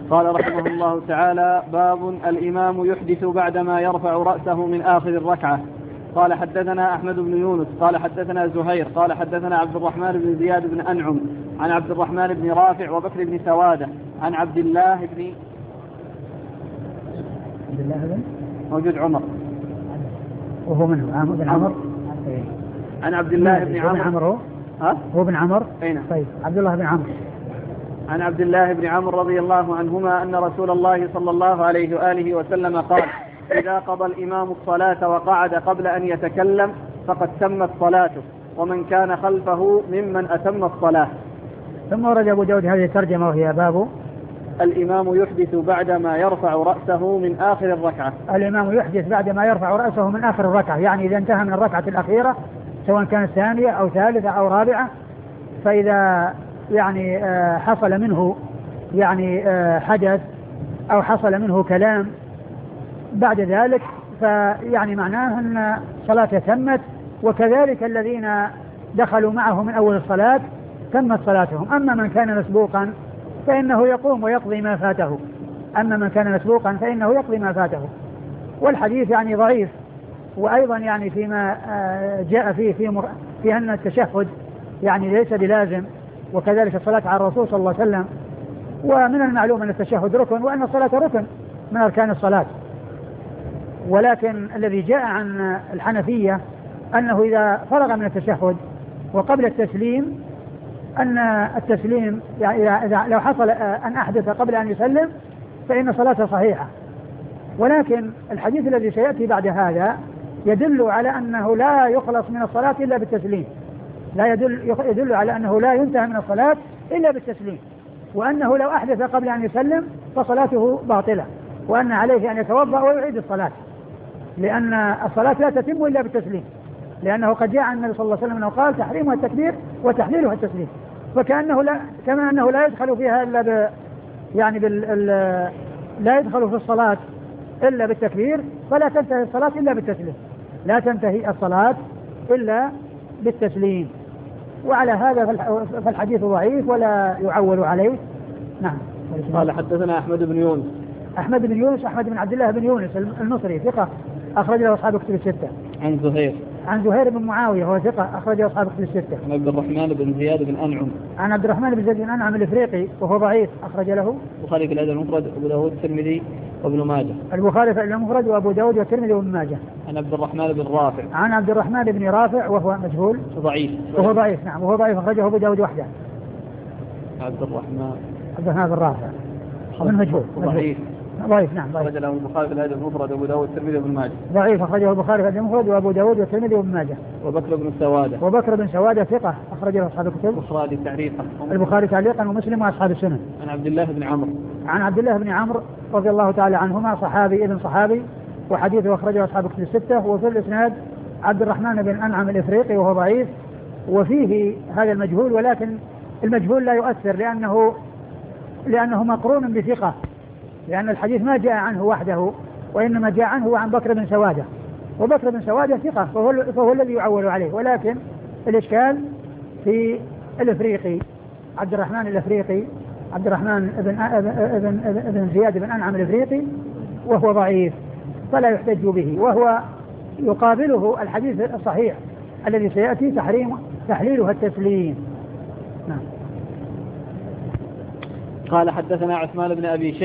قال رحمه الله تعالى: باب الإمام يحدث بعدما يرفع رأسه من آخر الركعة. قال حدثنا أحمد بن يونس قال حدثنا زهير قال حدثنا عبد الرحمن بن زياد بن أنعم عن عبد الرحمن بن رافع وبكر بن سوادة عن عبد الله بن موجود عمر وهو منه بن عمر عن عبد الله بن عمر هو بن عمر. أين؟ طيب عبد الله بن عمر عن عبد الله بن عمر رضي الله عنهما أن رسول الله صلى الله عليه وآله وسلم قال: إذا قضى الإمام الصلاة وقعد قبل أن يتكلم فقد تمت صلاته، ومن كان خلفه ممن أتم الصلاة. ثم ورد أبو داود هذه الترجمة وهي باب الإمام يحدث بعدما يرفع رأسه من آخر الركعة. الإمام يحدث بعدما يرفع رأسه من آخر الركعة، يعني إذا انتهى من الركعة الأخيرة سواء كانت ثانية أو ثالثة أو رابعة، فإذا يعني حصل منه يعني حدث أو حصل منه كلام بعد ذلك فيعني معناه أن صلاته تمت، وكذلك الذين دخلوا معه من أول الصلاة تمت صلاتهم. أما من كان مسبوقا فإنه يقوم ويقضي ما فاته. والحديث يعني ضعيف، وأيضا يعني فيما جاء في أن التشهد يعني ليس بلازم، وكذلك الصلاة على الرسول صلى الله عليه وسلم. ومن المعلوم أن التشهد ركن، وأن الصلاة ركن من أركان الصلاة. ولكن الذي جاء عن الحنفية أنه إذا فرغ من التشهد وقبل التسليم أن التسليم يعني إذا لو حصل أن أحدث قبل أن يسلم فإن صلاته صحيحة. ولكن الحديث الذي سيأتي بعد هذا يدل على أنه لا يخلص من الصلاة إلا بالتسليم، يدل على أنه لا ينتهى من الصلاة إلا بالتسليم، وأنه لو أحدث قبل أن يسلم فصلاته باطلة، وأن عليه أن يتوضأ ويعيد الصلاة، لأن الصلاة لا تتم إلا بالتسليم، لأنه قد جاء عن النبي صلى الله عليه وسلم أنه قال: تحريمها التكبير وتحليلها التسليم. كما أنه لا يدخل فيها إلا لا يدخل في الصلاة إلا بالتكبير، فلا تنتهي الصلاة إلا بالتسليم. وعلى هذا فالحديث ضعيف ولا يعول عليه. نعم. قال حدثنا أحمد بن يونس أحمد بن عبد الله بن يونس المصري ثقة أخرج له أصحاب كتب الستة. عن زهير بن معاوية وهو ثقة أخرج له أصحاب كتب الستة. عن عبد الرحمن بن زياد بن أنعم الإفريقي وهو ضعيف أخرج له البخاري في الأدب المفرد وأبو داود والترمذي وابن ماجه. البخاري في الأدب المفرد وأبو داود والترمذي وابن ماجه. عن عبد الرحمن بن رافع وهو مجهول ضعيف. نعم وهو ضعيف أخرجه أبو داود وحده. عبد الرحمن بن رافع من مجهول ضعيف. نعم أخرج له البخاري في الأدب المفرد وأبو داود والترمذي وابن ماجه. ضعيف أخرجه البخاري في الأدب المفرد وأبو داود والترمذي وابن ماجه. وبكر بن سوادة ثقة أخرج له أصحاب الكتب. البخاري تعليقا ومسلم وأصحاب السنن. عن عبد الله بن عمرو رضي الله تعالى عنهما ابن صحابي وحديثه أخرجه أصحاب الكتب الستة. وفي الإسناد عبد الرحمن بن أنعم الإفريقي وهو ضعيف، وفيه هذا المجهول، ولكن المجهول لا يؤثر لأنه مقرون بثقة، لأن الحديث ما جاء عنه وحده، وإنما جاء عنه عن بكر بن سوادة، وبكر بن سوادة ثقة فهو الذي يعول عليه. ولكن الإشكال في الإفريقي عبد الرحمن ابن زياد بن أنعم الإفريقي وهو ضعيف فلا يحتج به، وهو يقابله الحديث الصحيح الذي سيأتي تحليلها التسليم. نعم. قال حدثنا عثمان بن أبي